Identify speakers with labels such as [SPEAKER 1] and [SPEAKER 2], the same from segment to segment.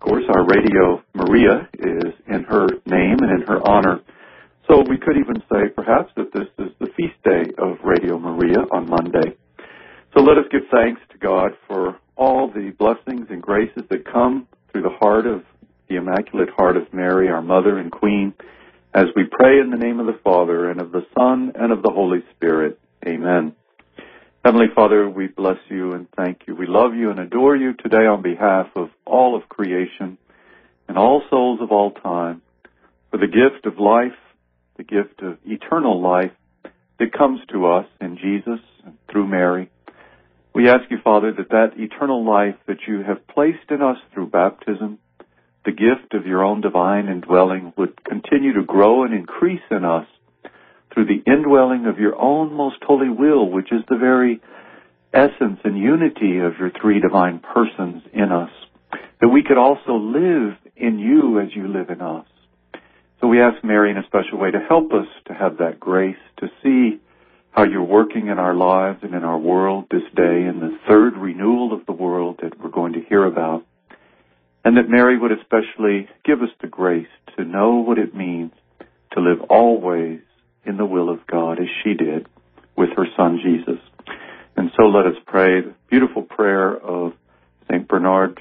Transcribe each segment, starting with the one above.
[SPEAKER 1] course, our Radio Maria is in her name and in her honor. So we could even say, perhaps, that this is the feast day of Radio Maria on Monday. So let us give thanks to God for all the blessings and graces that come through the heart of the Immaculate Heart of Mary, our Mother and Queen, as we pray in the name of the Father, and of the Son, and of the Holy Spirit. Amen. Heavenly Father, we bless you and thank you. We love you and adore you today on behalf of all of creation and all souls of all time for the gift of life, the gift of eternal life that comes to us in Jesus and through Mary. We ask you, Father, that eternal life that you have placed in us through baptism, the gift of your own divine indwelling, would continue to grow and increase in us through the indwelling of your own most holy will, which is the very essence and unity of your three divine persons in us, that we could also live in you as you live in us. So we ask Mary in a special way to help us to have that grace, to see how you're working in our lives and in our world this day, in the third renewal of the world that we're going to hear about. And that Mary would especially give us the grace to know what it means to live always in the will of God as she did with her son Jesus. And so let us pray the beautiful prayer of St. Bernard.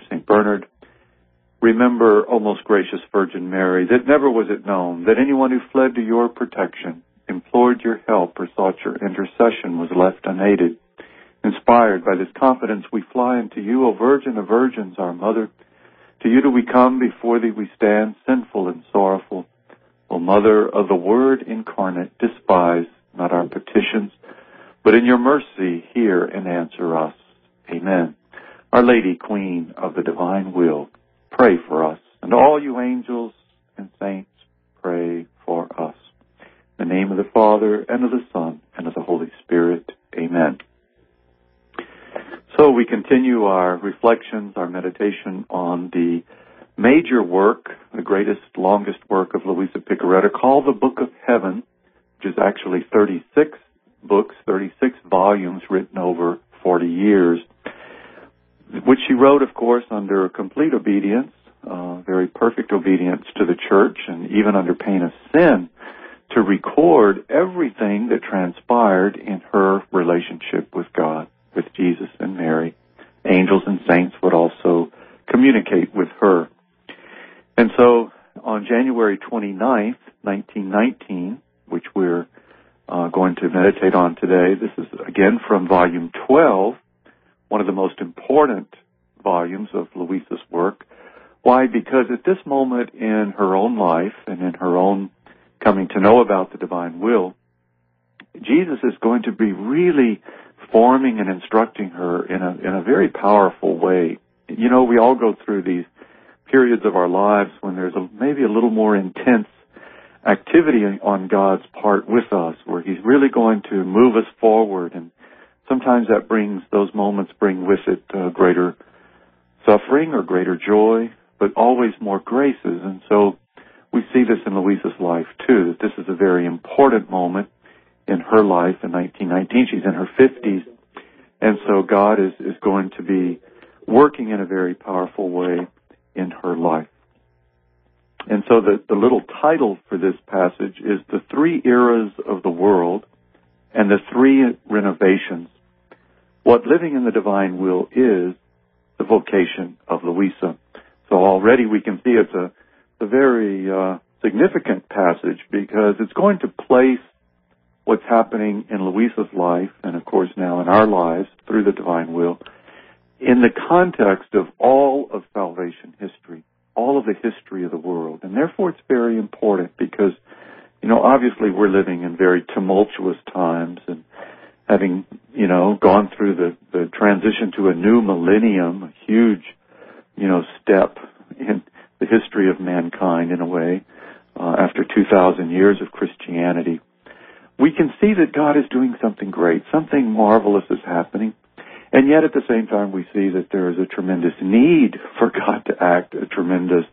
[SPEAKER 1] Remember, O most gracious Virgin Mary, that never was it known that anyone who fled to your protection, implored your help, or sought your intercession was left unaided. Inspired by this confidence, we fly unto you, O Virgin of Virgins, our Mother. To you do we come, before thee we stand, sinful and sorrowful. O Mother of the Word incarnate, despise not our petitions, but in your mercy hear and answer us. Amen. Our Lady, Queen of the Divine Will, pray for us. And all you angels and saints, pray for us. In the name of the Father, and of the Son, and of the Holy Spirit. Amen. So we continue our reflections, our meditation on the major work, the greatest, longest work of Luisa Piccarreta, called the Book of Heaven, which is actually 36 books, 36 volumes written over 40 years, which she wrote, of course, under complete obedience, very perfect obedience to the Church, and even under pain of sin, to record everything that transpired in her relationship with God, with Jesus and Mary. Angels and saints would also communicate with her. And so on January 29th, 1919, which we're going to meditate on today, this is again from volume 12, one of the most important volumes of Luisa's work. Why? Because at this moment in her own life and in her own coming to know about the divine will, Jesus is going to be really forming and instructing her in a very powerful way. You know, we all go through these periods of our lives when there's maybe a little more intense activity on God's part with us, where He's really going to move us forward, and sometimes those moments bring with it greater suffering or greater joy, but always more graces. And so we see this in Luisa's life too, that this is a very important moment in her life in 1919. She's in her 50s, and so God is going to be working in a very powerful way in her life. And so the little title for this passage is The Three Eras of the World and the Three Renovations. What living in the divine will is the vocation of Luisa. So already we can see it's a very significant passage, because it's going to place what's happening in Luisa's life, and of course now in our lives through the divine will, in the context of all of salvation history, all of the history of the world. And therefore it's very important because, you know, obviously we're living in very tumultuous times, and having, you know, gone through the transition to a new millennium, a huge, you know, step in the history of mankind in a way, after 2,000 years of Christianity, we can see that God is doing something great, something marvelous is happening. And yet at the same time we see that there is a tremendous need for God to act, a tremendous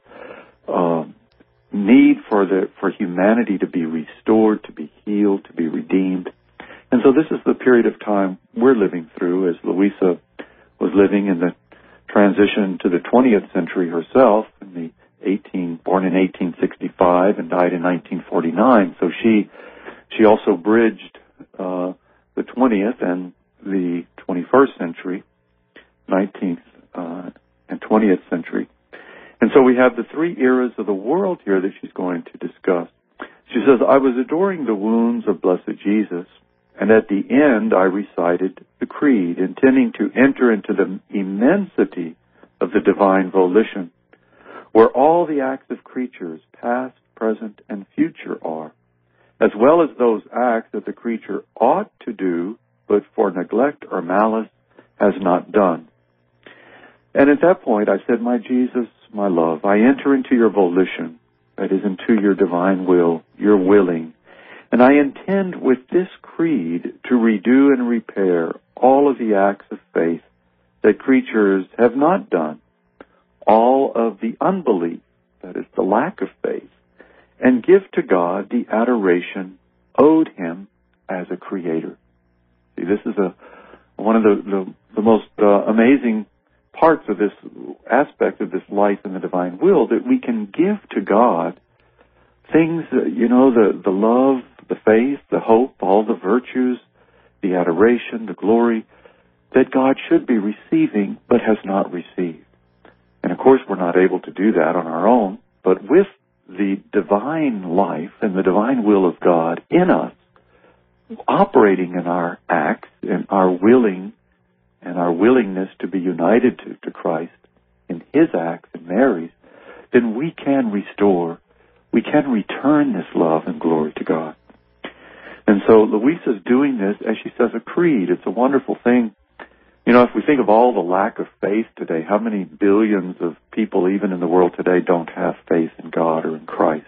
[SPEAKER 1] need for humanity to be restored, to be healed, to be redeemed. And so this is the period of time we're living through, as Luisa was living in the transition to the 20th century herself, and born in 1865 and died in 1949. So she also bridged the 20th and the 21st century, 19th and 20th century. And so we have the three eras of the world here that she's going to discuss. She says, I was adoring the wounds of blessed Jesus, and at the end I recited the creed, intending to enter into the immensity of the divine volition, where all the acts of creatures, past, present, and future are, as well as those acts that the creature ought to do, but for neglect or malice has not done. And at that point I said, my Jesus, my love, I enter into your volition, that is, into your divine will, your willing, and I intend with this creed to redo and repair all of the acts of faith that creatures have not done, all of the unbelief, that is, the lack of faith, and give to God the adoration owed Him as a creator. See, this is one of the most amazing parts of this aspect of this life in the divine will, that we can give to God things, the love, the faith, the hope, all the virtues, the adoration, the glory that God should be receiving but has not received. And of course we're not able to do that on our own, but with the divine life and the divine will of God in us, operating in our acts and our willing and our willingness to be united to Christ in His acts and Mary's, then we can restore, we can return this love and glory to God. And so Louisa's doing this, as she says, a creed. It's a wonderful thing. If we think of all the lack of faith today, how many billions of people, even in the world today, don't have faith in God or in Christ?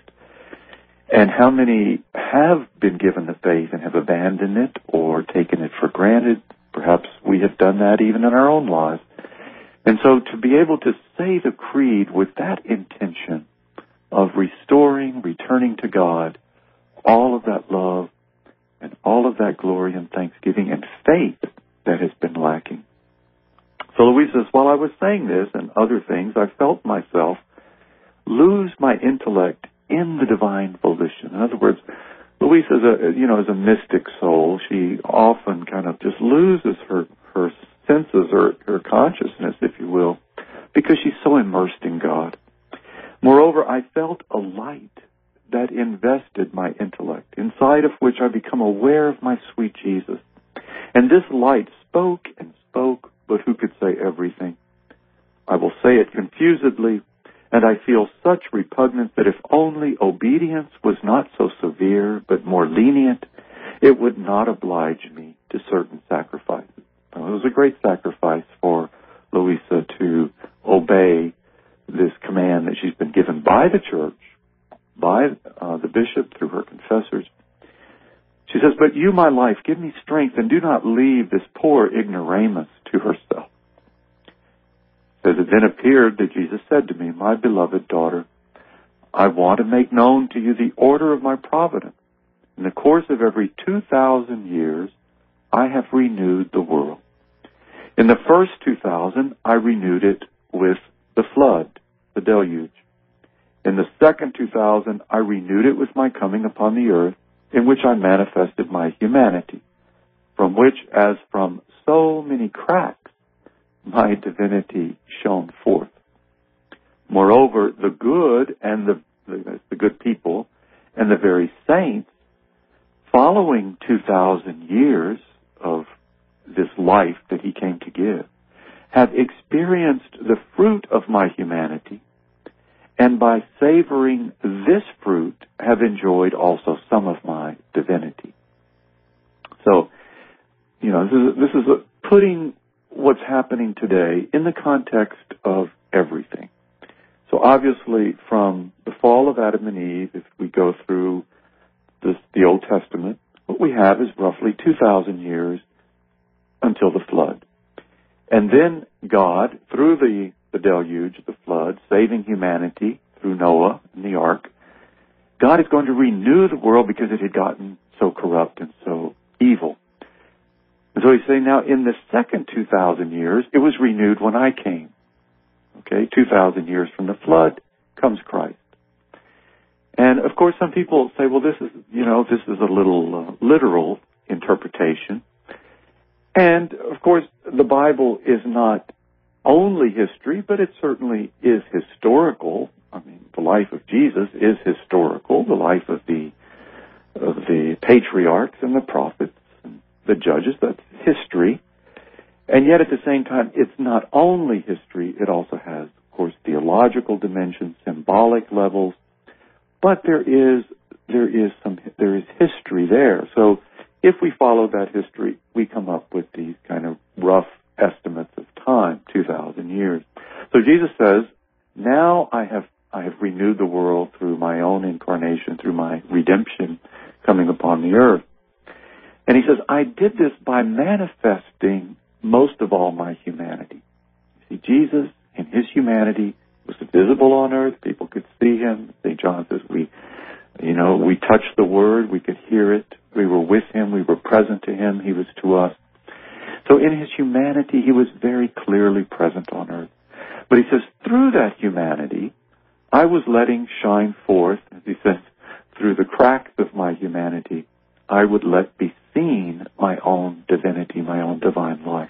[SPEAKER 1] And how many have been given the faith and have abandoned it or taken it for granted? Perhaps we have done that even in our own lives. And so to be able to say the creed with that intention of restoring, returning to God, all of that love and all of that glory and thanksgiving and faith that has been lacking. So Louise says, while I was saying this and other things, I felt myself lose my intellect in the divine volition. In other words, Louise is a mystic soul. She often kind of just loses her senses or her consciousness, if you will, because she's so immersed in God. Moreover, I felt a light that invested my intellect, inside of which I become aware of my sweet Jesus. And this light spoke and spoke, but who could say everything? I will say it confusedly, and I feel such repugnance that if only obedience was not so severe, but more lenient, it would not oblige me to certain sacrifices. Now, it was a great sacrifice for Louisa to obey this command that she's been given by the church, by the bishop through her confessors. She says, but you, my life, give me strength and do not leave this poor ignoramus to herself. Says, it then appeared that Jesus said to me, my beloved daughter, I want to make known to you the order of my providence. In the course of every 2,000 years, I have renewed the world. In the first 2,000, I renewed it with the flood, the deluge. In the second 2,000, I renewed it with my coming upon the earth, in which I manifested my humanity, from which, as from so many cracks, my divinity shone forth. Moreover, the good and the good people and the very saints, following 2,000 years of this life that He came to give, have experienced the fruit of my humanity, and by savoring this fruit have enjoyed also some of my divinity. So, this is putting what's happening today in the context of everything. So obviously from the fall of Adam and Eve, if we go through the Old Testament, what we have is roughly 2,000 years until the flood. And then God, through the deluge, the flood, saving humanity through Noah and the ark, God is going to renew the world because it had gotten so corrupt and so evil. And so He's saying now in the second 2,000 years, it was renewed when I came. Okay, 2,000 years from the flood comes Christ. And of course, some people say, well, this is a little literal interpretation. And of course, the Bible is not only history, but it certainly is historical. I mean, the life of Jesus is historical. The life of the patriarchs and the prophets and the judges, that's history. And yet at the same time, it's not only history, it also has, of course, theological dimensions, symbolic levels, but there is history there. So if we follow that history, we come up with these kind of rough estimates of time, 2,000 years. So Jesus says, now I have renewed the world through my own incarnation, through my redemption coming upon the earth. And he says, I did this by manifesting most of all my humanity. You see, Jesus, in his humanity, was visible on earth. People could see him. St. John says we touched the Word. We could hear it. We were with him. We were present to him. He was to us. So in his humanity, he was very clearly present on earth. But he says, through that humanity, I was letting shine forth, as he says, through the cracks of my humanity, I would let be seen my own divinity, my own divine life.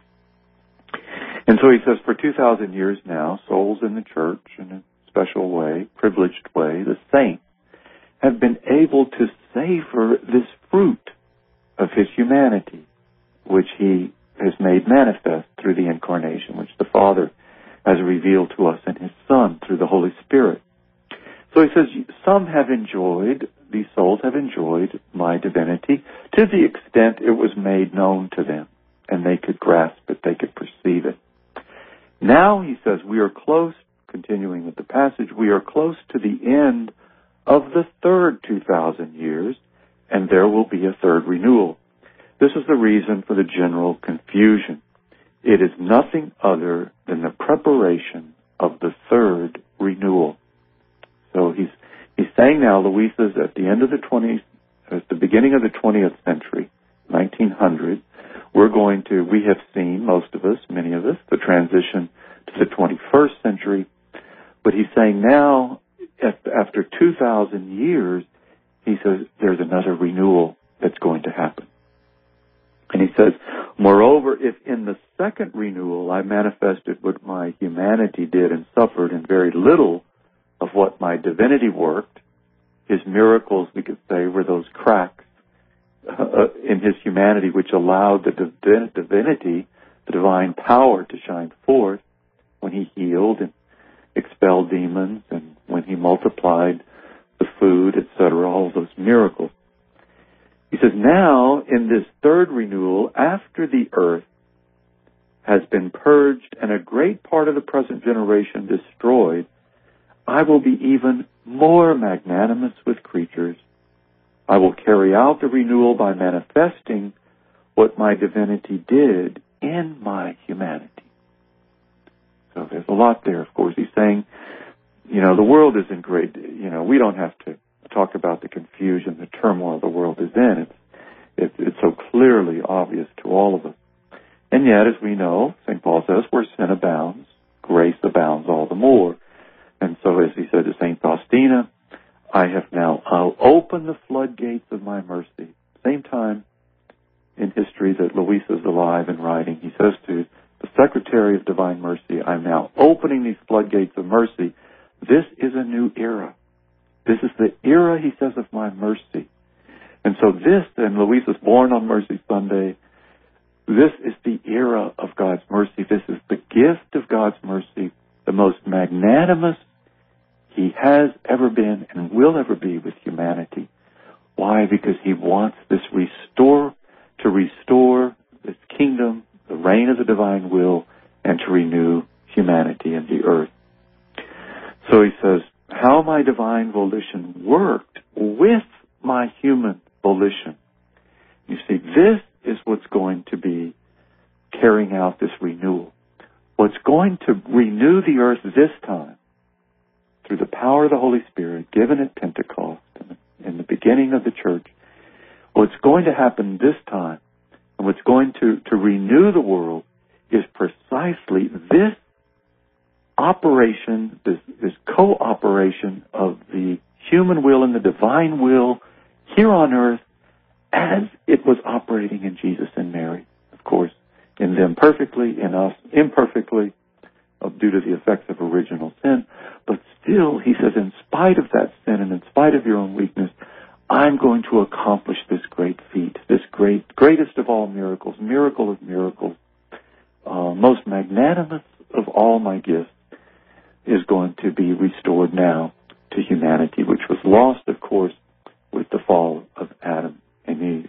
[SPEAKER 1] And so he says, for 2,000 years now, souls in the church, in a special way, privileged way, the saints, have been able to savor this fruit of his humanity, which he has made manifest through the incarnation, which the Father has revealed to us in his Son through the Holy Spirit. So he says, these souls have enjoyed my divinity to the extent it was made known to them, and they could grasp it, they could perceive it. Now, he says, we are close, continuing with the passage, we are close to the end of the third 2,000 years, and there will be a third renewal. This is the reason for the general confusion. It is nothing other than the preparation of the third renewal. So he's saying now, Luis is at the end of at the beginning of the 20th century, 1900, we have seen, most of us, many of us, the transition to the 21st century. But he's saying now, after 2,000 years, he says there's another renewal that's going to happen. And he says, moreover, if in the second renewal I manifested what my humanity did and suffered, and very little of what my divinity worked, his miracles, we could say, were those cracks in his humanity which allowed the divinity, the divine power, to shine forth when he healed and expelled demons and when he multiplied the food, etc., all those miracles. He says, now, in this third renewal, after the earth has been purged and a great part of the present generation destroyed, I will be even more magnanimous with creatures. I will carry out the renewal by manifesting what my divinity did in my humanity. So there's a lot there, of course. He's saying, the world is in great, we don't have to talk about the confusion, the turmoil the world is in. It's so clearly obvious to all of us. And yet, as we know, St. Paul says, where sin abounds, grace abounds all the more. And so, as he said to St. Faustina, I'll open the floodgates of my mercy. Same time in history that Luis is alive and writing, he says to the Secretary of Divine Mercy, I'm now opening these floodgates of mercy. This is a new era. This is the era, he says, of my mercy. And so and Luis was born on Mercy Sunday, this is the era of God's mercy. This is the gift of God's mercy, the most magnanimous he has ever been and will ever be with humanity. Why? Because he wants to restore this kingdom, the reign of the divine will, and to renew humanity and the earth. So he says, how my divine volition worked with my human volition. You see, this is what's going to be carrying out this renewal. What's going to renew the earth this time, through the power of the Holy Spirit given at Pentecost in the beginning of the church, what's going to happen this time, and what's going to renew the world, is precisely this operation, this cooperation of the human will and the divine will here on earth as it was operating in Jesus and Mary. Of course, in them perfectly, in us imperfectly, due to the effects of original sin. But still, he says, in spite of that sin and in spite of your own weakness, I'm going to accomplish this great feat, this greatest of all miracles, miracle of miracles, most magnanimous of all my gifts, is going to be restored now to humanity, which was lost, of course, with the fall of Adam and Eve.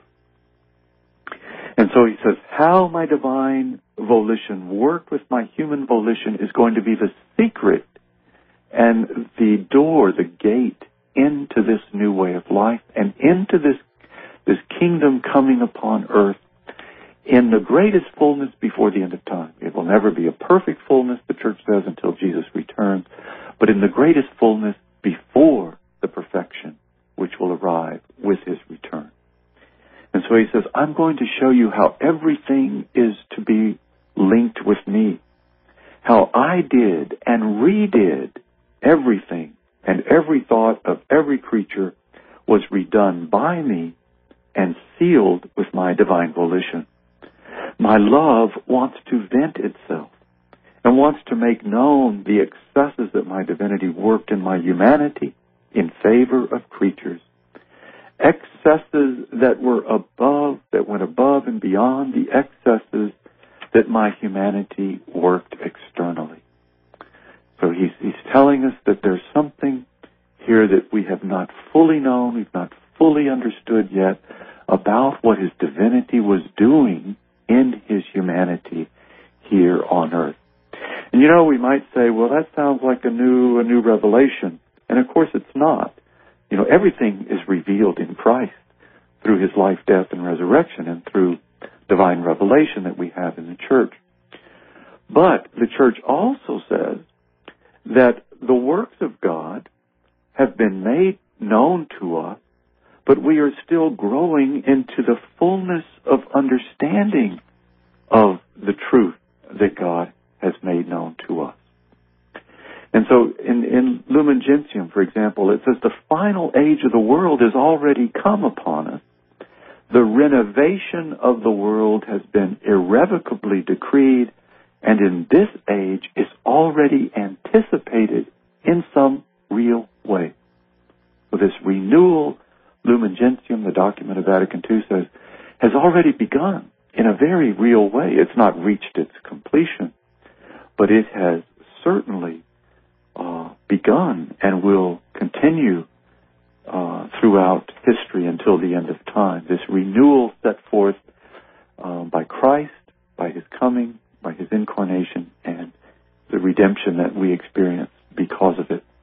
[SPEAKER 1] And so he says, how my divine volition worked with my human volition is going to be the secret and the door, the gate into this new way of life and into this kingdom coming upon earth in the greatest fullness before the end of time. It will never be a perfect fullness, the church says, until Jesus returns, but in the greatest fullness before the perfection which will arrive with his return. And so he says, I'm going to show you how everything is to be linked with me, how I did and redid everything, and every thought of every creature was redone by me and sealed with my divine volition. My love wants to vent itself and wants to make known the excesses that my divinity worked in my humanity in favor of creatures. Excesses that went above and beyond the excesses that my humanity worked externally. So he's telling us that there's something here that we have not fully known, we've not fully understood yet about what his divinity was doing in his humanity here on earth. And we might say, well, that sounds like a new revelation. And of course it's not. Everything is revealed in Christ through his life, death, and resurrection, and through divine revelation that we have in the church. But the church also says that the works of God have been made known to us, but we are still growing into the fullness of understanding of the truth that God has made known to us. And so in Lumen Gentium, for example, it says the final age of the world has already come upon us. The renovation of the world has been irrevocably decreed, and in this age is already anticipated in some real way. So this renewal, Lumen Gentium, the document of Vatican II says, has already begun in a very real way. It's not reached its completion, but it has certainly begun and will continue throughout history until the end of time. This renewal set forth by Christ, by his coming, by his incarnation, and the redemption that we experience because of it.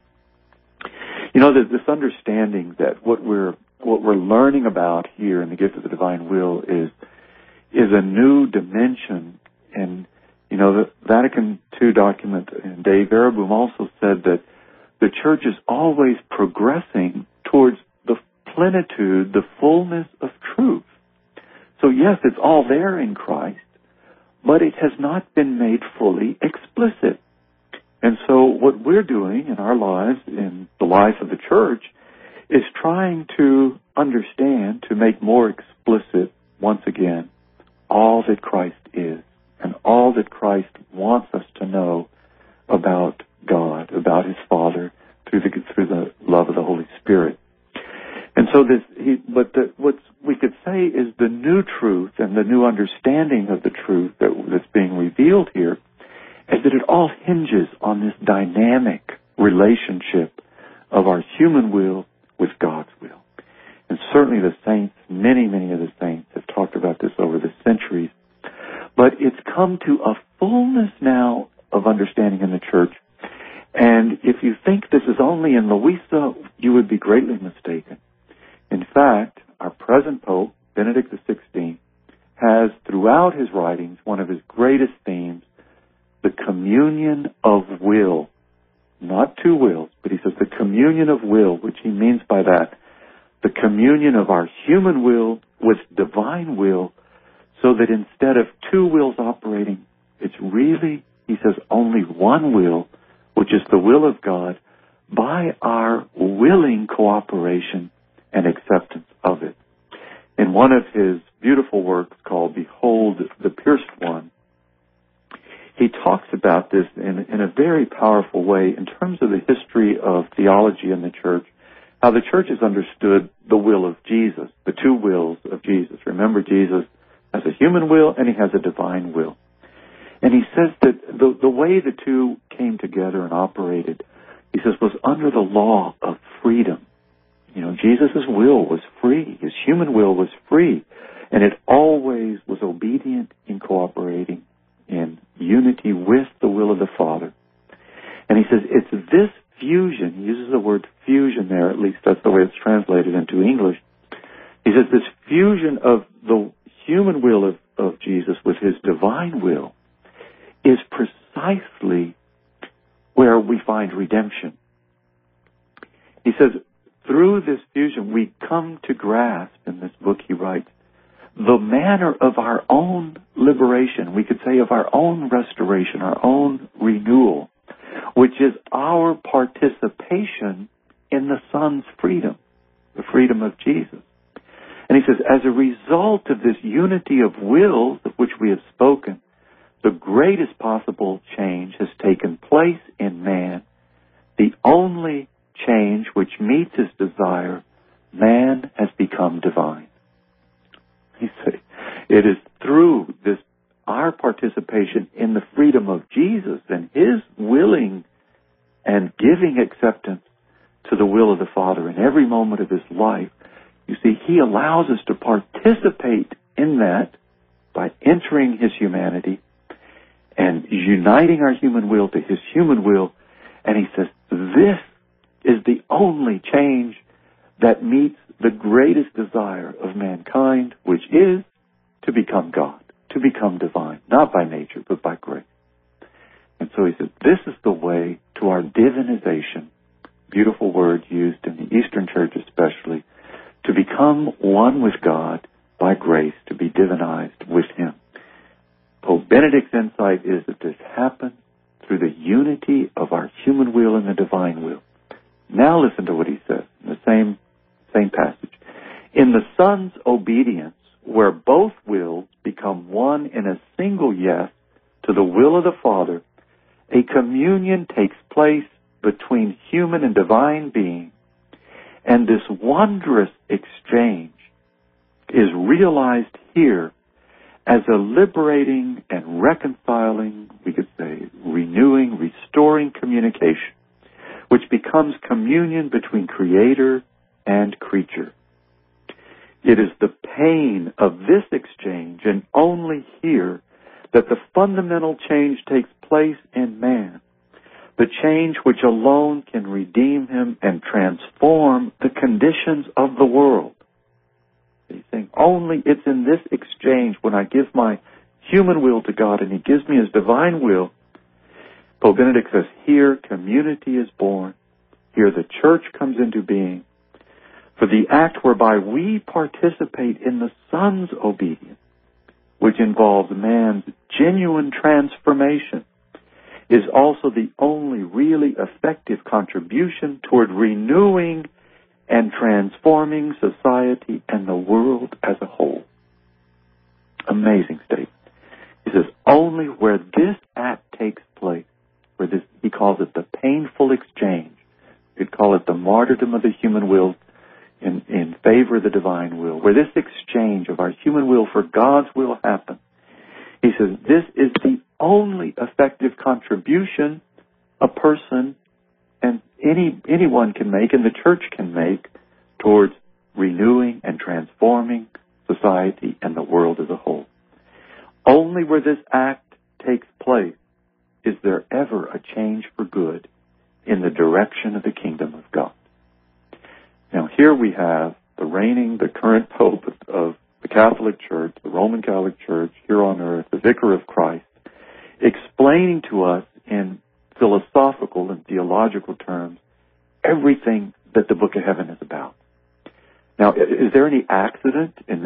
[SPEAKER 1] This understanding that what we're learning about here in the gift of the divine will is a new dimension. And the Vatican II document, and Dei Verbum also said that the church is always progressing towards the plenitude, the fullness of truth. So yes, it's all there in Christ, but it has not been made fully explicit. And so what we're doing in our lives, in the life of the church, is trying to understand, to make more explicit, once again, all that Christ is and all that Christ wants us to know about God, about his Father, through the love of the Holy Spirit. And so what we could say is the new truth and the new understanding of the truth that's being revealed here is that it all hinges on this dynamic relationship of our human will with God's will. And certainly the saints, many of the saints have talked about this over the centuries. But it's come to a fullness now of understanding in the church. And if you think this is only in Louisa, you would be greatly mistaken. In fact, our present Pope, Benedict XVI, has throughout his writings one of his greatest themes, the communion of will. Not two wills, but he says the communion of will, which he means by that, the communion of our human will with divine will, so that instead of two wills operating, it's really, he says, only one will, which is the will of God, by our willing cooperation and acceptance of it. In one of his beautiful works called Behold the Pierced One, he talks about this in a very powerful way in terms of the history of theology in the church, how the church has understood the will of Jesus, the two wills of Jesus. Remember, Jesus has a human will and he has a divine will. And he says that the way the two came together and operated, he says, was under the law of freedom. You know, Jesus' will was free. His human will was free. And it always was obedient in cooperating in unity with the will of the Father. And he says it's this fusion, he uses the word fusion there, at least that's the way it's translated into English. He says this fusion of the human will of Jesus with his divine will is precisely where we find redemption. He says, through this fusion, we come to grasp, in this book he writes, the manner of our own liberation, we could say of our own restoration, our own renewal, which is our participation in the Son's freedom, the freedom of Jesus. And he says, as a result of this unity of wills of which we have spoken, the greatest possible change has taken place in man, the only change which meets his desire. Man has become divine. He said, it is through this, our participation in the freedom of Jesus and his willing and giving acceptance to the will of the Father in every moment of his life. You see, he allows us to participate in that by entering his humanity and uniting our human will to his human will. And he says, this is the only change that meets the greatest desire of mankind, which is to become God, to become divine, not by nature, but by grace. And so he says, this is the way to our divinization, beautiful word used in the Eastern Church especially, to become one with God by grace, to be divinized with him. Pope Benedict's insight is that this happens through the unity of our human will and the divine will. Now listen to what he says in the same passage. In the Son's obedience, where both wills become one in a single yes to the will of the Father, a communion takes place between human and divine being, and this wondrous exchange is realized here as a liberating and reconciling, we could say, renewing, restoring communication, which becomes communion between Creator and creature. It is the pain of this exchange, and only here, that the fundamental change takes place in man, the change which alone can redeem him and transform the conditions of the world. He's saying only it's in this exchange, when I give my human will to God and he gives me his divine will. Pope Benedict says, here community is born, here the church comes into being, for the act whereby we participate in the Son's obedience, which involves man's genuine transformation, is also the only really effective contribution toward renewing and transforming society and the world as a whole. Amazing statement. He says, only where this act takes place, where this, he calls it the painful exchange, you could call it the martyrdom of the human will in favor of the divine will, where this exchange of our human will for God's will happens. He says, this is the only effective contribution a person and anyone can make, and the church can make, towards renewing and transforming society and the world as a whole. Only where this act takes place is there ever a change for good in the direction of the kingdom of God. Now here we have the current Pope of the Catholic Church, the Roman Catholic Church here on earth, the Vicar of Christ, explaining to us in philosophical and theological terms everything that the Book of Heaven is about. Now, is there any accident in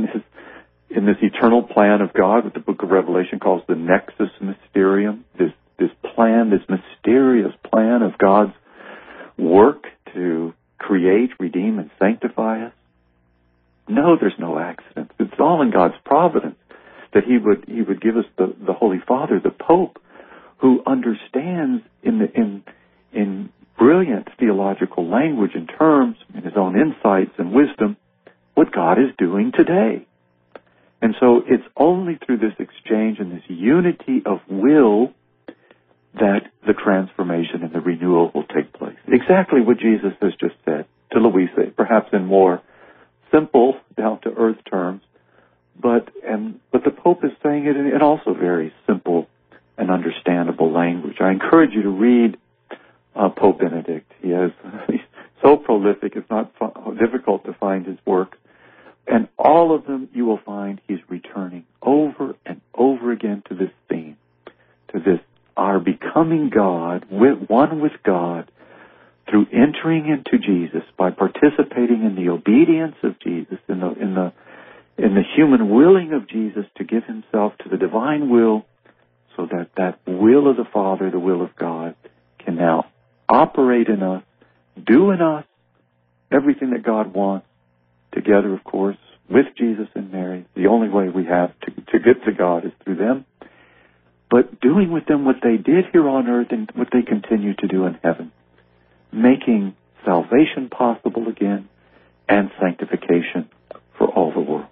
[SPEAKER 1] this eternal plan of God, what the Book of Revelation calls the Nexus Mysterium, this plan, this mysterious plan of God's work to create, redeem, and sanctify us? No, there's no accident. It's all in God's providence that He would give us the Holy Father, the Pope, who understands in brilliant theological language and terms, in his own insights and wisdom, what God is doing today. And so it's only through this exchange and this unity of will that the transformation and the renewal will take place. Exactly what Jesus has just said to Louisa, perhaps in more simple, down-to-earth terms, but the Pope is saying it in also very simple and understandable language. I encourage you to read Pope Benedict. He's so prolific, it's not difficult to find his work. And all of them, you will find he's returning over and over again to this theme, to this, our becoming God, one with God, through entering into Jesus, by participating in the obedience of Jesus, in the human willing of Jesus to give himself to the divine will, so that will of the Father, the will of God, can now operate in us, do in us everything that God wants, together, of course, with Jesus and Mary. The only way we have to get to God is through them. But doing with them what they did here on earth and what they continue to do in heaven, making salvation possible again and sanctification for all the world.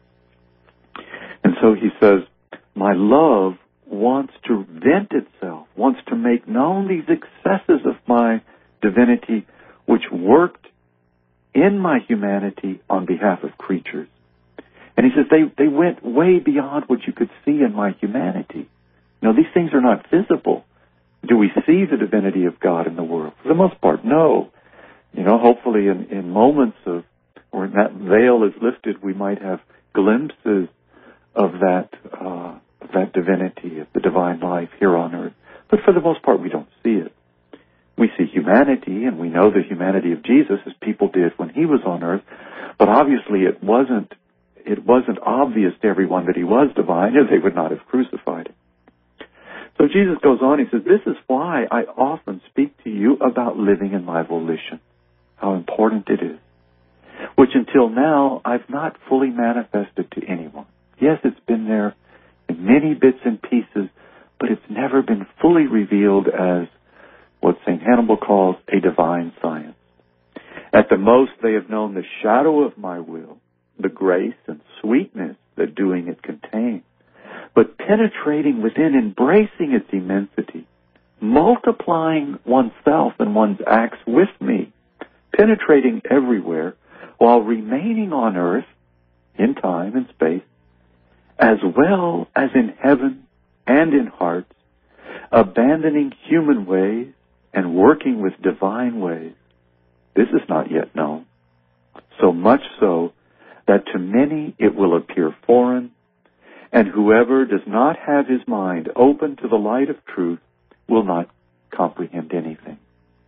[SPEAKER 1] And so he says, my love wants to vent itself, wants to make known these excesses of my divinity, which worked in my humanity on behalf of creatures. And he says they went way beyond what you could see in my humanity. You know, these things are not visible. Do we see the divinity of God in the world? For the most part, no. You know, hopefully in moments of where that veil is lifted, we might have glimpses of that divinity, of the divine life here on earth. But for the most part, we don't see it. We see humanity, and we know the humanity of Jesus as people did when he was on earth. But obviously, it wasn't obvious to everyone that he was divine, or they would not have crucified him. So Jesus goes on, he says, this is why I often speak to you about living in my volition, how important it is, which until now I've not fully manifested to anyone. Yes, it's been there in many bits and pieces, but it's never been fully revealed as what St. Hannibal calls a divine science. At the most, they have known the shadow of my will, the grace and sweetness that doing it contains. But penetrating within, embracing its immensity, multiplying oneself and one's acts with me, penetrating everywhere, while remaining on earth, in time and space, as well as in heaven and in hearts, abandoning human ways and working with divine ways. This is not yet known, so much so that to many it will appear foreign, and whoever does not have his mind open to the light of truth will not comprehend anything.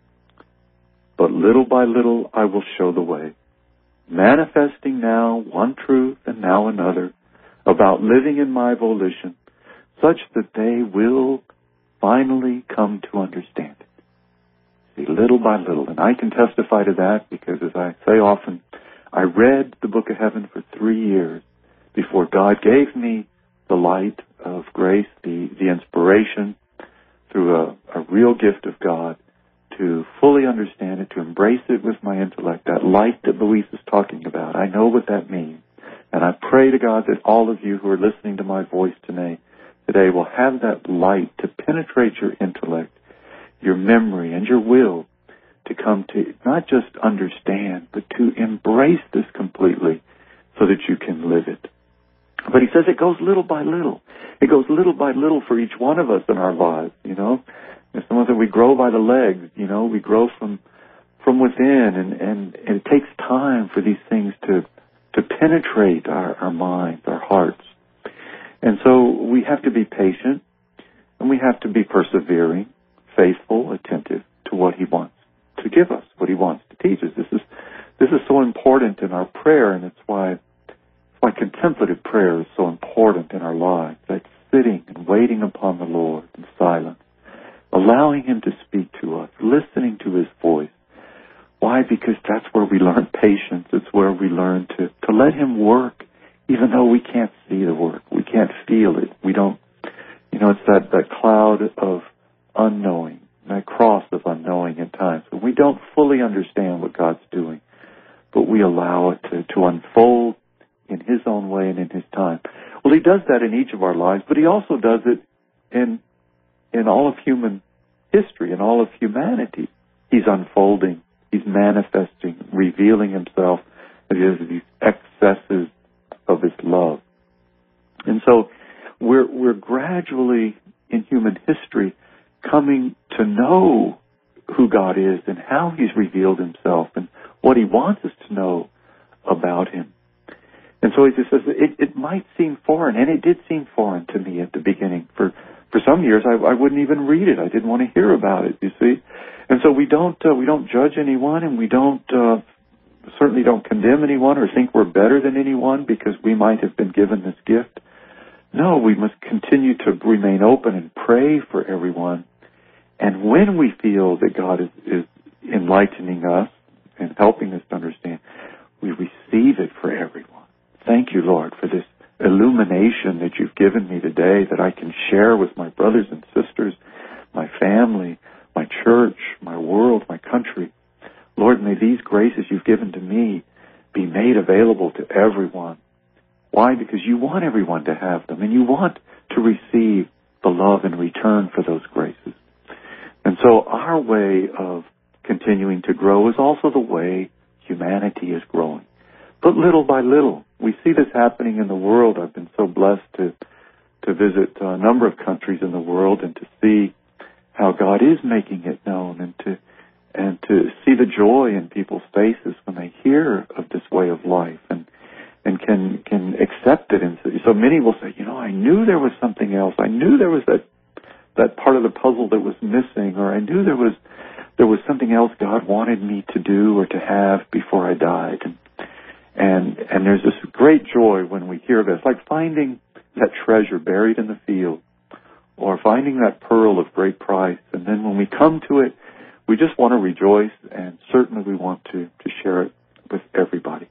[SPEAKER 1] But little by little I will show the way, manifesting now one truth and now another about living in my volition, such that they will finally come to understand it. See, little by little. And I can testify to that because, as I say often, I read the Book of Heaven for 3 years before God gave me the light of grace, the inspiration through a real gift of God to fully understand it, to embrace it with my intellect, that light that Louise is talking about. I know what that means. And I pray to God that all of you who are listening to my voice today will have that light to penetrate your intellect, your memory, and your will to come to not just understand, but to embrace this completely so that you can live it. But he says it goes little by little. It goes little by little for each one of us in our lives, you know. There's someone that we grow by the legs, you know. We grow from within, and it takes time for these things to penetrate our minds, our hearts. And so we have to be patient, and we have to be persevering, faithful, attentive to what he wants to give us, what he wants to teach us. This is so important in our prayer, and it's why contemplative prayer is so important in our lives. That sitting and waiting upon the Lord in silence, allowing him to speak to us, listening to his voice, Why? Because that's where we learn patience. It's where we learn to let Him work, even though we can't see the work. We can't feel it. We don't, it's that cloud of unknowing, that cross of unknowing at times. So we don't fully understand what God's doing, but we allow it to unfold in His own way and in His time. Well, He does that in each of our lives, but He also does it in all of human history, in all of humanity. He's unfolding, He's manifesting, revealing Himself as these excesses of His love. And so we're gradually in human history coming to know who God is and how He's revealed Himself and what He wants us to know about Him. And so He just says it might seem foreign, and it did seem foreign to me at the beginning. For some years, I wouldn't even read it. I didn't want to hear about it, you see. And so we don't judge anyone, and we certainly don't condemn anyone or think we're better than anyone because we might have been given this gift. No, we must continue to remain open and pray for everyone. And when we feel that God is enlightening us and helping us to understand, we receive it for everyone. Thank you, Lord, for this illumination that you've given me today that I can share with my brothers and sisters, my family, my church, my world, my country. Lord, may these graces you've given to me be made available to everyone. Why? Because you want everyone to have them, and you want to receive the love in return for those graces. And so our way of continuing to grow is also the way humanity is growing. But little by little, we see this happening in the world. I've been so blessed to visit a number of countries in the world and to see how God is making it known and to see the joy in people's faces when they hear of this way of life and can accept it. And so many will say, I knew there was something else. I knew there was that part of the puzzle that was missing, or I knew there was something else God wanted me to do or to have before I died. And there's this great joy when we hear this. It's like finding that treasure buried in the field or finding that pearl of great price. And then when we come to it, we just want to rejoice, and certainly we want to share it with everybody.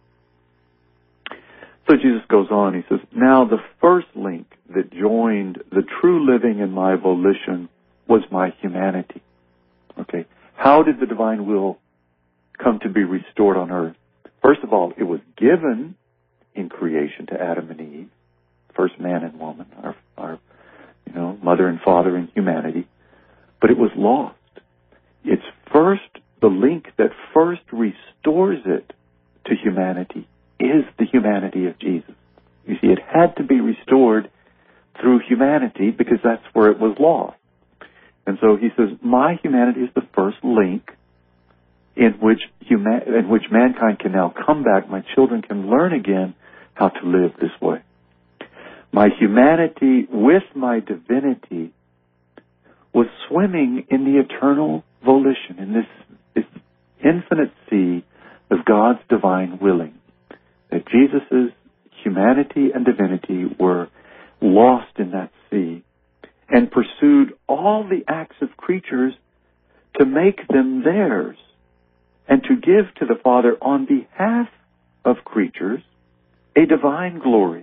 [SPEAKER 1] So Jesus goes on, he says, now the first link that joined the true living in my volition was my humanity. Okay, how did the divine will come to be restored on earth? First of all, it was given in creation to Adam and Eve, first man and woman, our mother and father in humanity, but it was lost. It's first, the link that first restores it to humanity is the humanity of Jesus. You see, it had to be restored through humanity because that's where it was lost. And so he says, my humanity is the first link in which mankind can now come back. My children can learn again how to live this way. My humanity with my divinity was swimming in the eternal volition, in this infinite sea of God's divine willing. That Jesus' humanity and divinity were lost in that sea and pursued all the acts of creatures to make them theirs and to give to the Father on behalf of creatures a divine glory,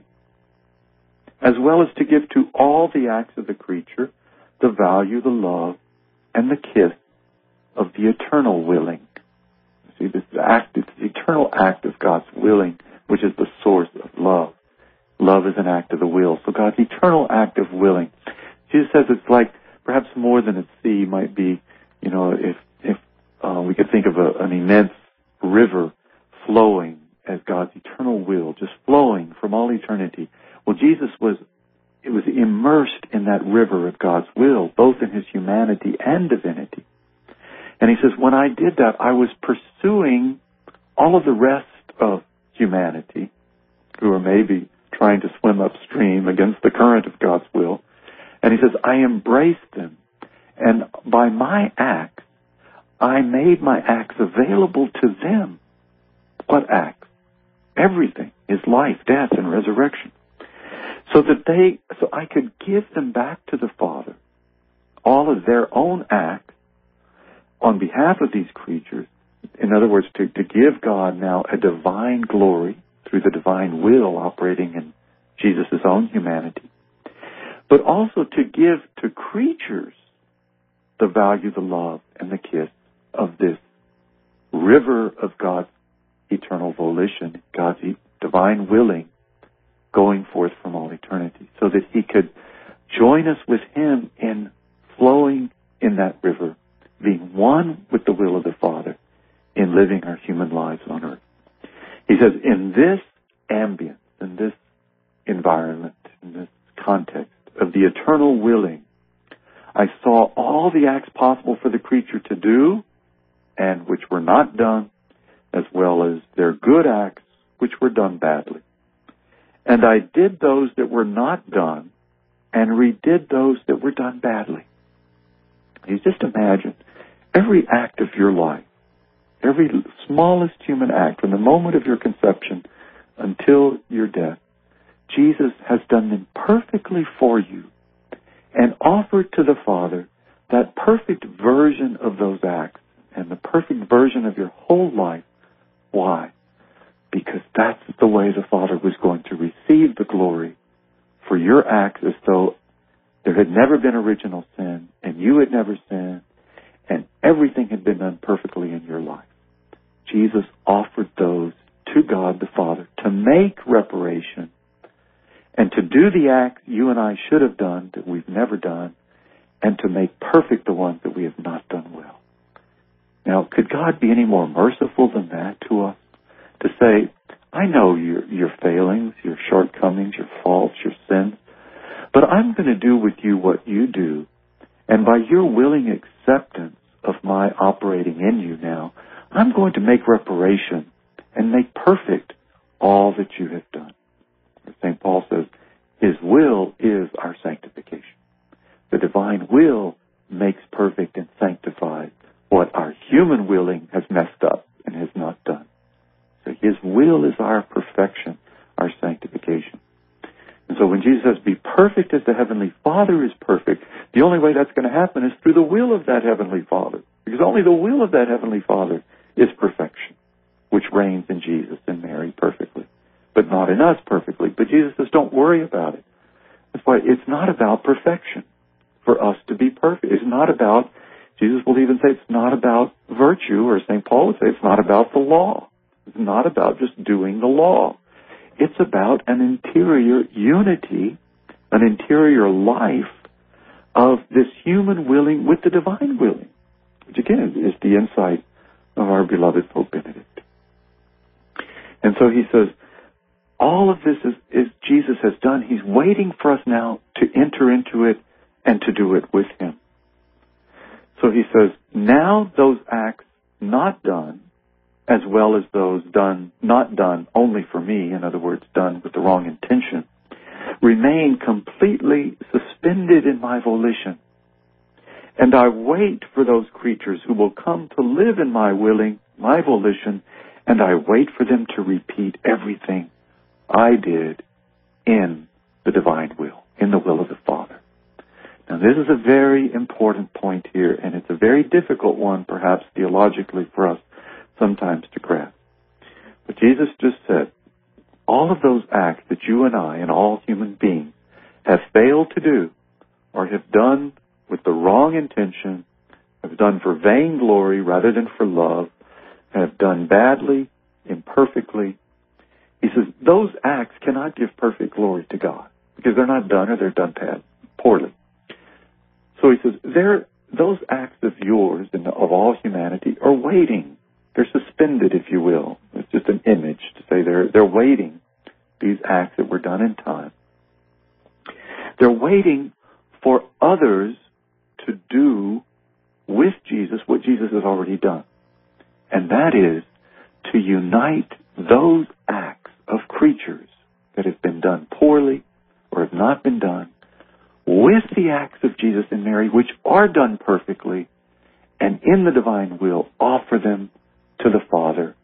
[SPEAKER 1] as well as to give to all the acts of the creature the value, the love, and the kiss of the eternal willing. See, this act, it's the eternal act of God's willing, which is the source of love. Love is an act of the will. So God's eternal act of willing. Jesus says it's like perhaps more than a sea might be, if we could think of an immense river flowing as God's eternal will, just flowing from all eternity. Well, Jesus was immersed in that river of God's will, both in His humanity and divinity. And He says, when I did that, I was pursuing all of the rest of humanity, who are maybe trying to swim upstream against the current of God's will. And He says, I embraced them. And by my acts, I made my acts available to them. What acts? Everything. His life, death, and resurrection. So I could give them back to the Father, all of their own acts on behalf of these creatures, In other words, to give God now a divine glory through the divine will operating in Jesus' own humanity, but also to give to creatures the value, the love, and the kiss of this river of God's eternal volition, God's divine willing, going forth from all eternity, so that He could join us with Him in flowing in that river, being one with the will of the Father in living our human lives on earth. He says, in this ambience, in this environment, in this context of the eternal willing, I saw all the acts possible for the creature to do and which were not done, as well as their good acts which were done badly. And I did those that were not done and redid those that were done badly. You just imagine every act of your life, every smallest human act, from the moment of your conception until your death, Jesus has done them perfectly for you and offered to the Father that perfect version of those acts and the perfect version of your whole life. Why? Because that's the way the Father was going to receive the glory for your acts, as though there had never been original sin and you had never sinned and everything had been done perfectly in your life. Jesus offered those to God the Father to make reparation and to do the act you and I should have done that we've never done, and to make perfect the ones that we have not done well. Now, could God be any more merciful than that to us? To say, I know your failings, your shortcomings, your faults, your sins, but I'm going to do with you what you do, and by your willing acceptance of my operating in you now, I'm going to make reparation and make perfect all that you have done. St. Paul says, His will is our sanctification. The divine will makes perfect and sanctified what our human willing has messed up and has not done. So His will is our perfection, our sanctification. And so when Jesus says, be perfect as the Heavenly Father is perfect, the only way that's going to happen is through the will of that Heavenly Father. Because only the will of that Heavenly Father is perfection, which reigns in Jesus and Mary perfectly, but not in us perfectly. But Jesus says, don't worry about it. That's why it's not about perfection for us to be perfect. It's not about, Jesus will even say it's not about virtue, or St. Paul would say it's not about the law. It's not about just doing the law. It's about an interior unity, an interior life of this human willing with the divine willing, which again is the insight of our beloved Pope Benedict. And so he says, all of this is Jesus has done. He's waiting for us now to enter into it and to do it with Him. So he says, now those acts not done, as well as those done, not done only for me, in other words, done with the wrong intention, remain completely suspended in my volition. And I wait for those creatures who will come to live in my willing, my volition, and I wait for them to repeat everything I did in the divine will, in the will of the Father. Now, this is a very important point here, and it's a very difficult one, perhaps theologically, for us sometimes to grasp. But Jesus just said, all of those acts that you and I and all human beings have failed to do, or have done with the wrong intention, have done for vainglory rather than for love, have done badly, imperfectly, he says, those acts cannot give perfect glory to God, because they're not done, or they're done poorly. So he says, those acts of yours and of all humanity are waiting. They're suspended, if you will. It's just an image to say they're waiting, these acts that were done in time. They're waiting for others to do with Jesus what Jesus has already done. And that is to unite those acts of creatures that have been done poorly or have not been done with the acts of Jesus and Mary, which are done perfectly, and in the divine will offer them to the Father,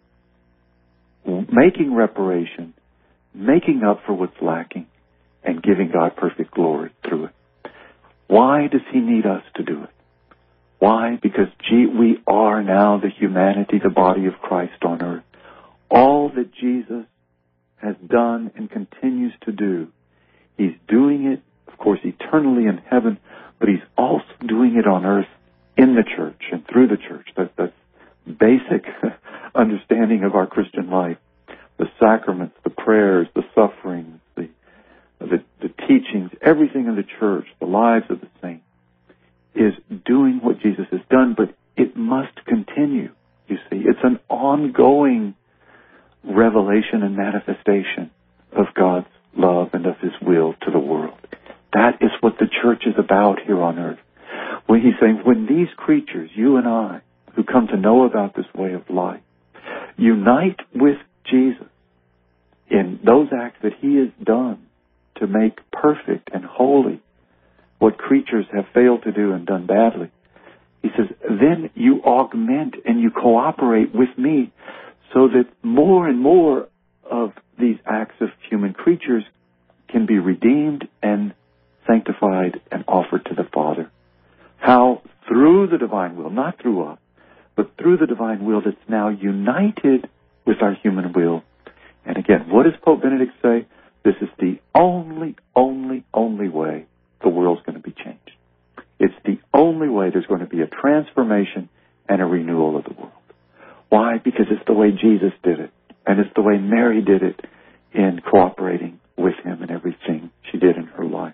[SPEAKER 1] making reparation, making up for what's lacking, and giving God perfect glory through it. Why does He need us to do it? Why? Because we are now the humanity, the body of Christ on earth. All that Jesus has done and continues to do, He's doing it, of course, eternally in heaven, but He's also doing it on earth in the church and through the church. That's basic understanding of our Christian life. The sacraments, the prayers, the sufferings, the teachings, everything in the church, the lives of the saints, is doing what Jesus has done, but it must continue. You see, it's an ongoing revelation and manifestation of God's love and of His will to the world. That is what the church is about here on earth. When He's saying, when these creatures, you and I, who come to know about this way of life, unite with Jesus in those acts that He has done to make perfect and holy what creatures have failed to do and done badly, He says, then you augment and you cooperate with me so that more and more of these acts of human creatures can be redeemed and sanctified and offered to the Father. How? Through the divine will, not through us, but through the divine will that's now united with our human will. And again, what does Pope Benedict say? This is the only way the world's going to be changed. It's the only way there's going to be a transformation and a renewal of the world. Why? Because it's the way Jesus did it. And it's the way Mary did it in cooperating with Him in everything she did in her life.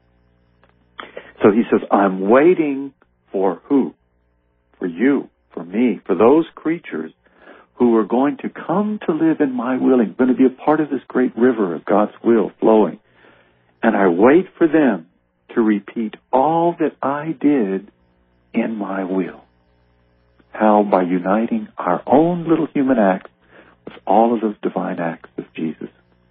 [SPEAKER 1] So He says, I'm waiting for who? For you, for me, for those creatures who are going to come to live in my willing, going to be a part of this great river of God's will flowing. And I wait for them to repeat all that I did in my will. How? By uniting our own little human acts with all of those divine acts of Jesus.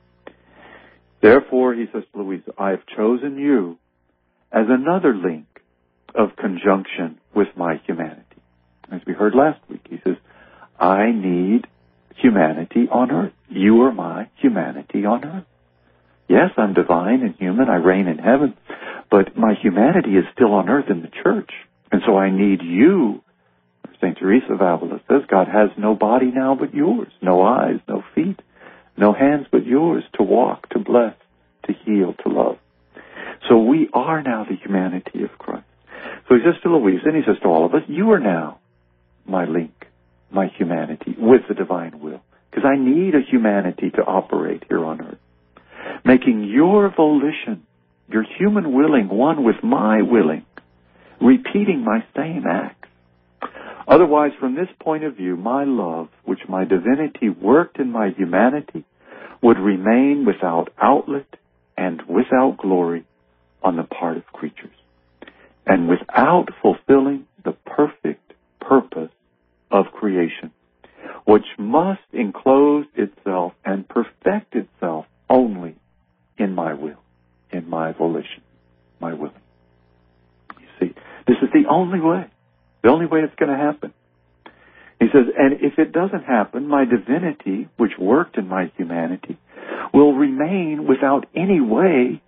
[SPEAKER 1] Therefore, he says to Louisa, I have chosen you as another link of conjunction with my humanity. As we heard last week, he says, I need humanity on earth. You are my humanity on earth. Yes, I'm divine and human. I reign in heaven. But my humanity is still on earth in the church. And so I need you. St. Teresa of Avila says, God has no body now but yours. No eyes, no feet, no hands but yours to walk, to bless, to heal, to love. So we are now the humanity of Christ. So he says to Louisa, and he says to all of us, you are now my link, my humanity with the divine will. Because I need a humanity to operate here on earth. Making your volition, your human willing, one with my willing. Repeating my same acts. Otherwise, from this point of view, my love, which my divinity worked in my humanity, would remain without outlet and without glory on the part of creatures, and without fulfilling the perfect purpose of creation, which must enclose itself and perfect itself only in my will, in my volition, my willing. You see, this is the only way it's going to happen. He says, and if it doesn't happen, my divinity, which worked in my humanity, will remain without any way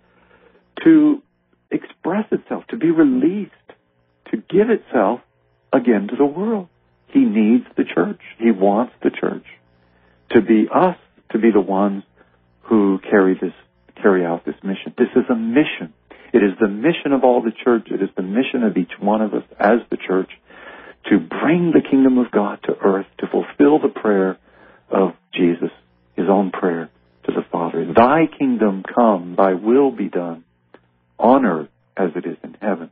[SPEAKER 1] to express itself, to be released, to give itself again to the world. He needs the church. He wants the church to be us, to be the ones who carry out this mission. This is a mission. It is the mission of all the church. It is the mission of each one of us as the church to bring the kingdom of God to earth, to fulfill the prayer of Jesus, his own prayer to the Father. Thy kingdom come, thy will be done on earth as it is in heaven.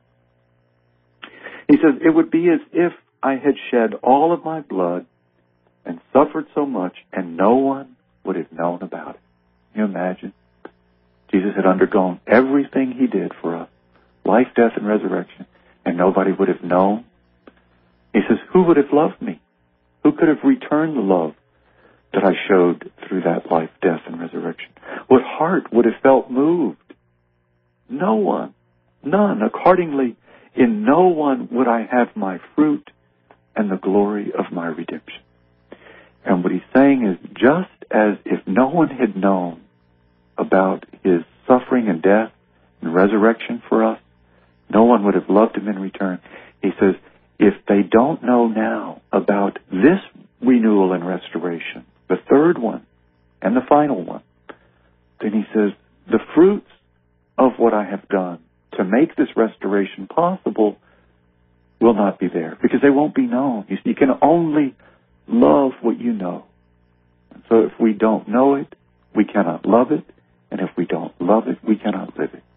[SPEAKER 1] He says, it would be as if I had shed all of my blood and suffered so much and no one would have known about it. Can you imagine? Jesus had undergone everything he did for us, life, death, and resurrection, and nobody would have known. He says, who would have loved me? Who could have returned the love that I showed through that life, death, and resurrection? What heart would have felt moved? No one. None. Accordingly, in no one would I have my fruit and the glory of my redemption. And what he's saying is, just as if no one had known about his suffering and death and resurrection for us, no one would have loved him in return. He says, if they don't know now about this renewal and restoration, the third one and the final one, then he says, the fruits of what I have done to make this restoration possible will not be there because they won't be known. You see, you can only love what you know. And so if we don't know it, we cannot love it. And if we don't love it, we cannot live it.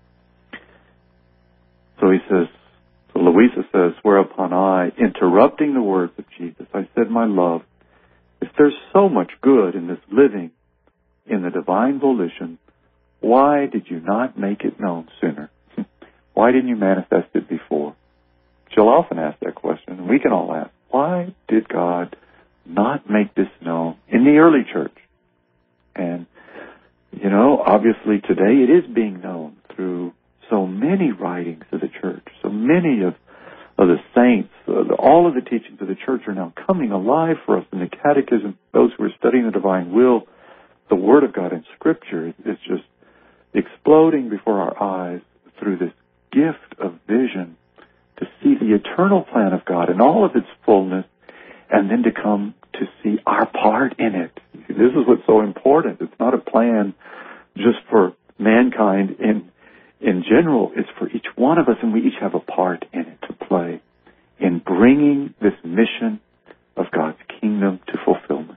[SPEAKER 1] So he says, so Louisa says, whereupon I, interrupting the words of Jesus, I said, my love, if there's so much good in this living in the divine volition, why did you not make it known sooner? Why didn't you manifest it before? She'll often ask that question, and we can all ask, why did God not make this known in the early church? And, you know, obviously today it is being known through so many writings of the church, so many of the saints, all of the teachings of the church are now coming alive for us in the catechism. Those who are studying the divine will, the Word of God in Scripture is just exploding before our eyes through this gift of vision to see the eternal plan of God in all of its fullness and then to come to see our part in it. This is what's so important. It's not a plan just for mankind in general. It's for each one of us, and we each have a part in it to play in bringing this mission of God's kingdom to fulfillment.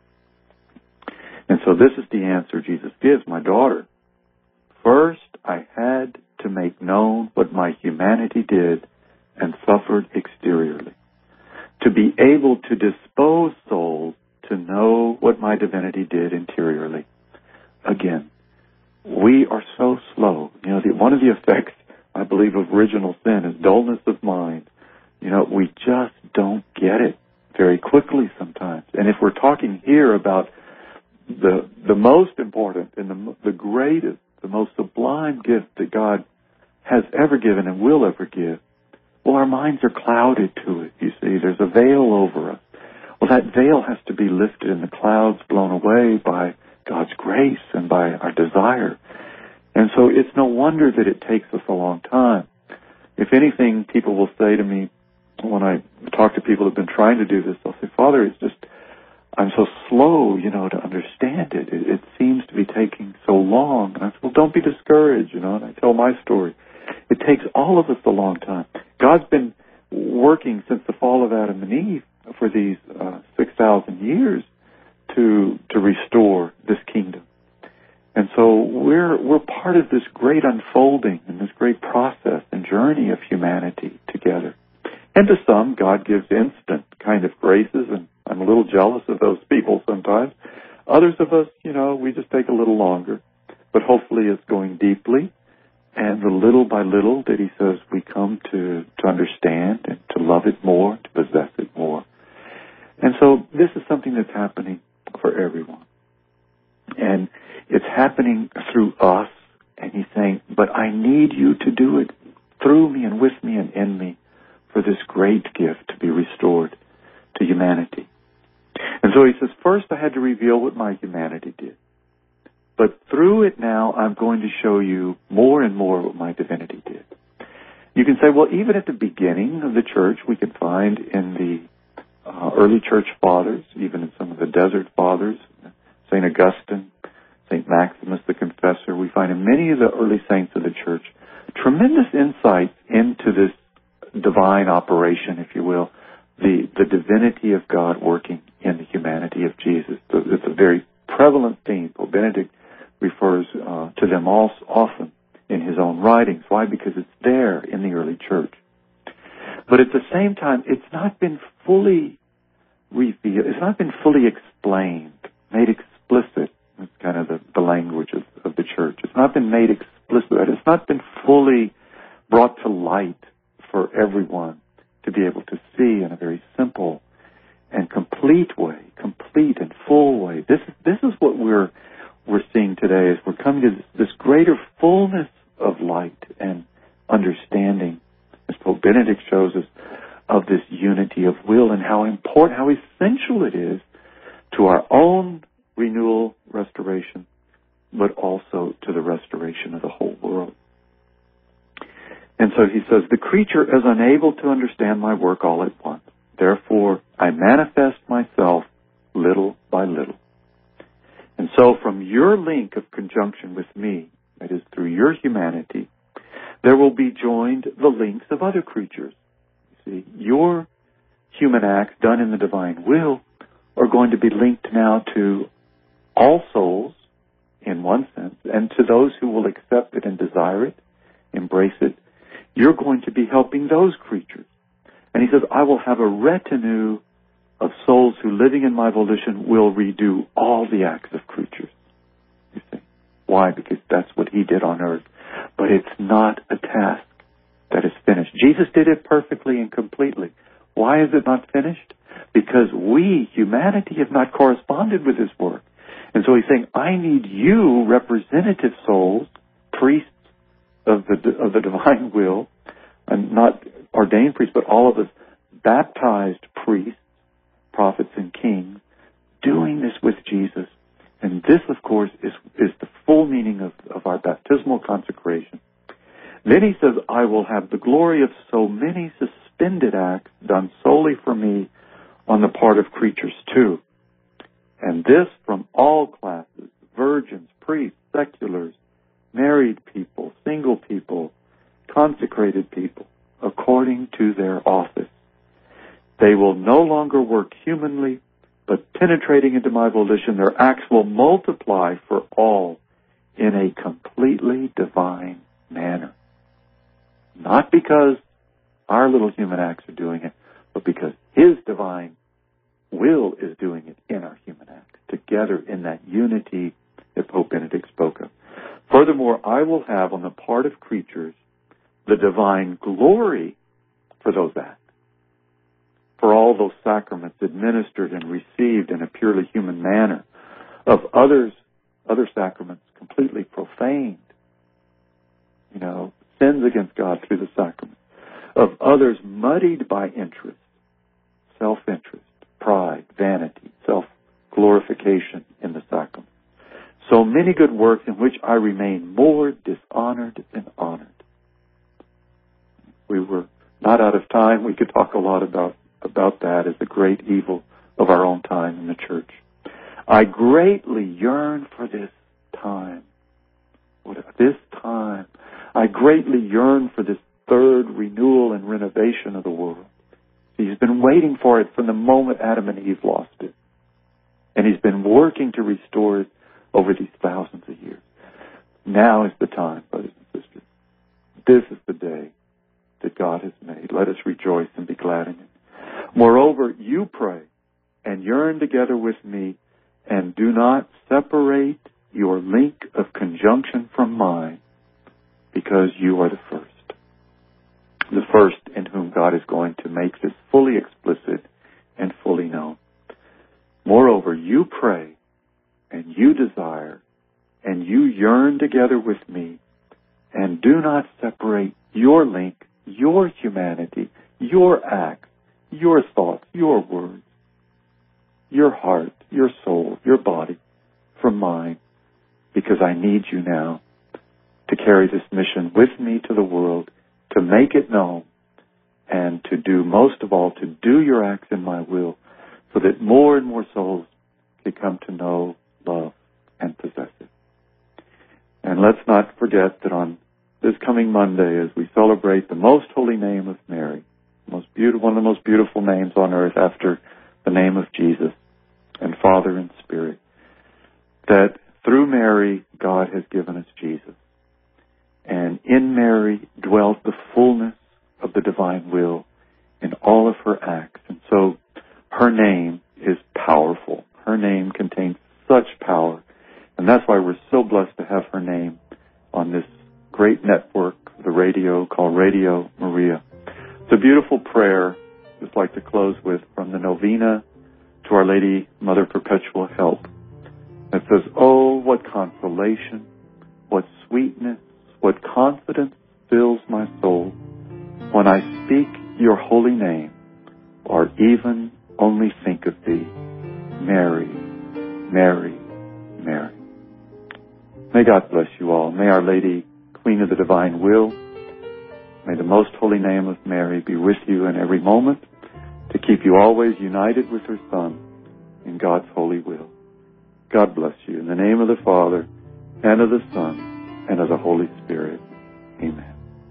[SPEAKER 1] And so this is the answer Jesus gives, my daughter. First, I had to make known what my humanity did and suffered exteriorly, to be able to dispose souls to know what my divinity did interiorly. Again, we are so slow. You know, one of the effects, I believe, of original sin is dullness of mind. You know, we just don't get it very quickly sometimes. And if we're talking here about the most important and the greatest, the most sublime gift that God has ever given and will ever give, well, our minds are clouded to it, you see. There's a veil over us. Well, that veil has to be lifted and the clouds blown away by God's grace and by our desire. And so it's no wonder that it takes us a long time. If anything, people will say to me, when I talk to people who have been trying to do this, they'll say, Father, it's just, I'm so slow, you know, to understand it. It seems to be taking so long. And I say, well, don't be discouraged, you know, and I tell my story. It takes all of us a long time. God's been working since the fall of Adam and Eve for these 6,000 years to restore this kingdom. And so we're part of this great unfolding and this great process and journey of humanity together. And to some, God gives instant kind of graces, and I'm a little jealous of those people sometimes. Others of us, you know, we just take a little longer. But hopefully it's going deeply. And the little by little that he says we come to understand and to love it more, to possess it more. And so this is something that's happening for everyone. And it's happening through us. And he's saying, but I need you to do it through me and with me and in me for this great gift to be restored to humanity. And so he says, first I had to reveal what my humanity did. But through it now, I'm going to show you more and more what my divinity did. You can say, well, even at the beginning of the church, we can find in the early church fathers, even in some of the desert fathers, St. Augustine, St. Maximus the Confessor, we find in many of the early saints of the church tremendous insights into this divine operation, if you will, the divinity of God working in the humanity of Jesus. It's a very prevalent theme. Pope Benedict refers to them all often in his own writings. Why? Because it's there in the early church. But at the same time, it's not been fully revealed. It's not been fully explained, made explicit. That's kind of the language of the church. It's not been made explicit. It's not been fully brought to light for everyone to be able to see in a very simple and complete way, complete and full way. This is what we're seeing today as we're coming to this greater fullness of light and understanding, as Pope Benedict shows us, of this unity of will and how important, how essential it is to our own renewal, restoration, but also to the restoration of the whole world. And so he says, the creature is unable to understand my work all at once. Therefore, I manifest myself little by little. And so from your link of conjunction with me, that is through your humanity, there will be joined the links of other creatures. You see, your human acts done in the divine will are going to be linked now to all souls, in one sense, and to those who will accept it and desire it, embrace it. You're going to be helping those creatures. And he says, I will have a retinue of souls who, living in my volition, will redo all the acts of creatures. You see. Why? Because that's what he did on earth. But it's not a task that is finished. Jesus did it perfectly and completely. Why is it not finished? Because we, humanity, have not corresponded with his work. And so he's saying, I need you, representative souls, priests of the divine will, and not ordained priests, but all of us, baptized priests, prophets and kings, doing this with Jesus. And this, of course, is the full meaning of our baptismal consecration. Then he says, I will have the glory of so many suspended acts done solely for me on the part of creatures too. And this from all classes, virgins, priests, seculars, married people, single people, consecrated people, according to their office. They will no longer work humanly, but penetrating into my volition, their acts will multiply for all in a completely divine manner. Not because our little human acts are doing it, but because his divine will is doing it in our human acts, together in that unity that Pope Benedict spoke of. Furthermore, I will have on the part of creatures the divine glory for those acts, for all those sacraments administered and received in a purely human manner, of other sacraments completely profaned, sins against God through the sacrament, of others muddied by interest, self-interest, pride, vanity, self-glorification in the sacrament. So many good works in which I remain more dishonored than honored. We were not out of time. We could talk a lot about that as the great evil of our own time in the church. I greatly yearn for this time. I greatly yearn for this third renewal and renovation of the world. He's been waiting for it from the moment Adam and Eve lost it. And he's been working to restore it over these thousands of years. Now is the time, brothers and sisters. This is the day that God has made. Let us rejoice and be glad in it. Moreover, you pray and yearn together with me, and do not separate your link of conjunction from mine, because you are the first in whom God is going to make this fully explicit and fully known. Moreover, you pray and you desire and you yearn together with me, and do not separate your link, your humanity, your acts, your thoughts, your words, your heart, your soul, your body from mine, because I need you now to carry this mission with me to the world, to make it known, and to do, most of all, to do your acts in my will, so that more and more souls can come to know, love, and possess it. And let's not forget that on this coming Monday, as we celebrate the most holy name of Mary, one of the most beautiful names on earth after the name of Jesus and Father and Spirit, that through Mary, God has given us Jesus. And in Mary dwelt the fullness of the divine will in all of her acts. And so her name is powerful. Her name contains such power. And that's why we're so blessed to have her name on this great network, the radio, called Radio Maria. It's a beautiful prayer I'd just like to close with from the Novena to Our Lady, Mother Perpetual Help. It says, oh, what consolation, what sweetness, what confidence fills my soul when I speak your holy name, or even only think of thee, Mary, Mary, Mary. May God bless you all. May Our Lady, Queen of the Divine Will, May the most holy name of Mary be with you in every moment, to keep you always united with her Son in God's holy will. God bless you. In the name of the Father, and of the Son, and of the Holy